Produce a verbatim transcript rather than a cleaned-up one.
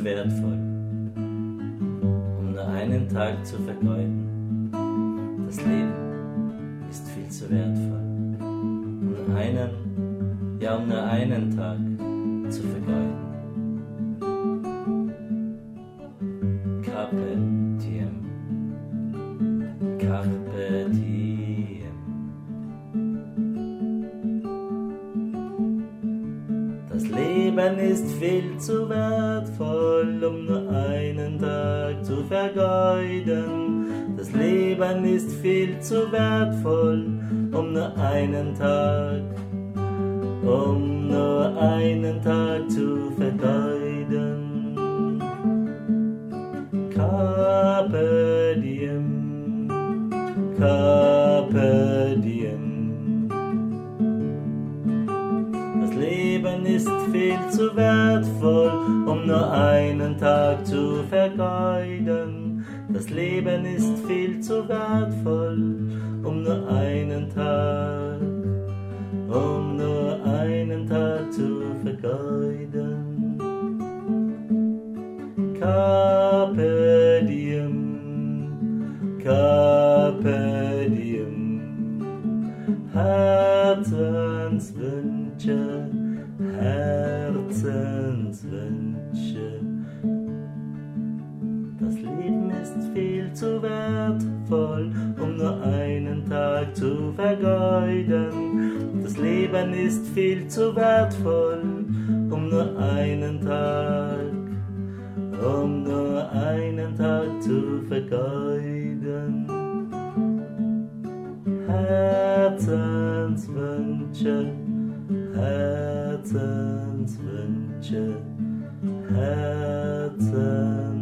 zu wertvoll, um nur einen Tag zu vergeuden. Das Leben ist viel zu wertvoll, um nur einen, ja um nur einen Tag zu vergeuden. Carpe diem, carpe diem. Das Leben ist viel zu wertvoll, um nur einen Tag zu vergeuden. Das Leben ist viel zu wertvoll, um nur einen Tag, um nur einen Tag zu vergeuden. Carpe diem, carpe diem. Das Leben ist viel zu wertvoll, um nur einen Tag zu vergeuden. Das Leben ist viel zu wertvoll, um nur einen Tag, um nur einen Tag zu vergeuden. Carpe diem, carpe diem. Herzenswünsche, Herzenswünsche. Das Leben ist viel zu wertvoll, um nur einen Tag zu vergeuden. Das Leben ist viel zu wertvoll, um nur einen Tag, um nur einen Tag zu vergeuden. Herzenswünsche, Herzenswünsche, Herzenswünsche.